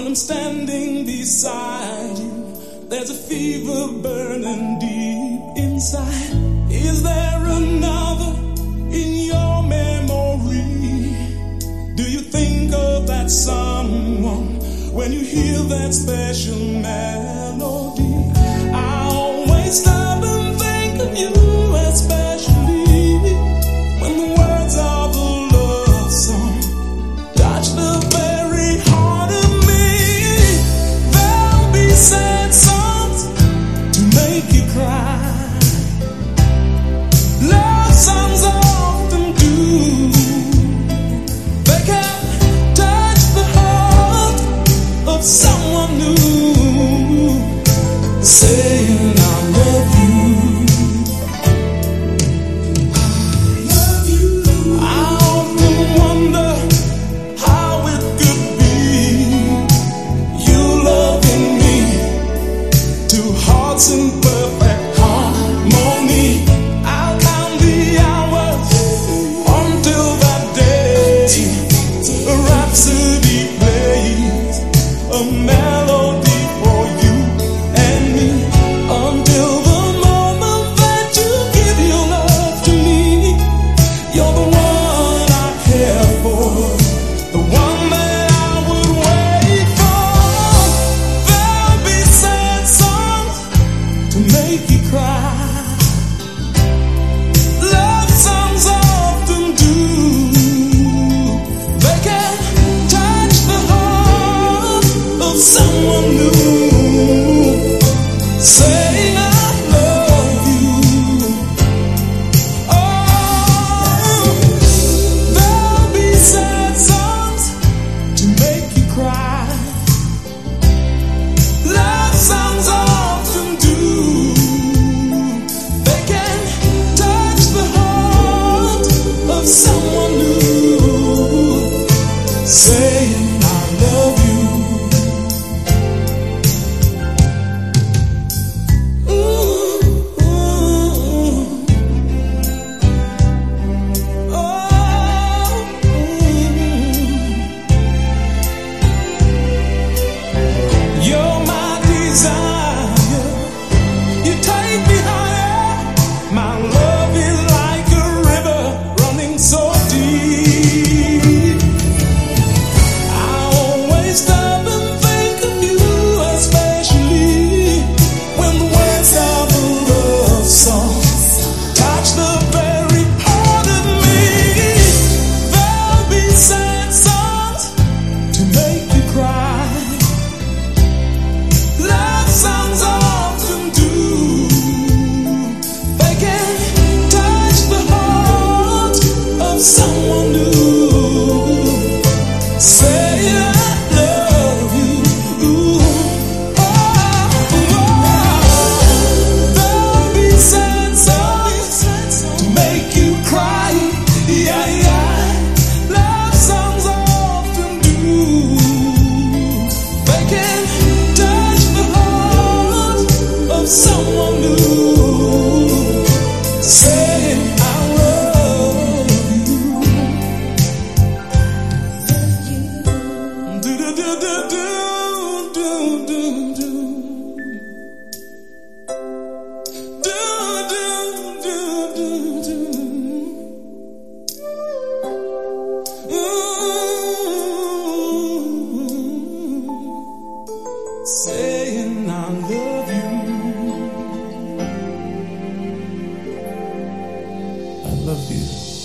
I'm standing beside you, there's a fever burning deep inside. Is there another in your memory? Do you think of that someone when you hear that special melody? I always stop and think of you, especially when the words of the love song touch the very heart of me. There'll be sad songs to make you cry. Love songs often do. They can touch the heart of someone new, saying I love you. I often wonder how it could be, you loving me, two hearts in perfect harmony. I'll count the hours until that day a rhapsody plays, a melody for you and me, until the moment that you give your love to me. You're the one I care for, the one that I would wait for. There'll be sad songs to make you cry. Love songs often do. They can touch the heart of someone new, saying I love you. Oh, there'll be sad songs to make you cry. Love songs often do. They can touch the heart of someone new, saying I love you. Ooh, ooh, oh, you're my desire. You take me higher. My love is like a river running so deep. I always stop and think of you, especially when the words of the love song touch the very heart of me. There'll be sad songs to make you cry. Love songs often do. They can touch the heart of someone new, saying I love you. Ooh, oh, there'll be sad songs to make you cry. Yeah, yeah. Love songs often do. They can touch the heart of someone new, saying I love you. Do do do do do do do do do do do do. Saying I love you. I love you.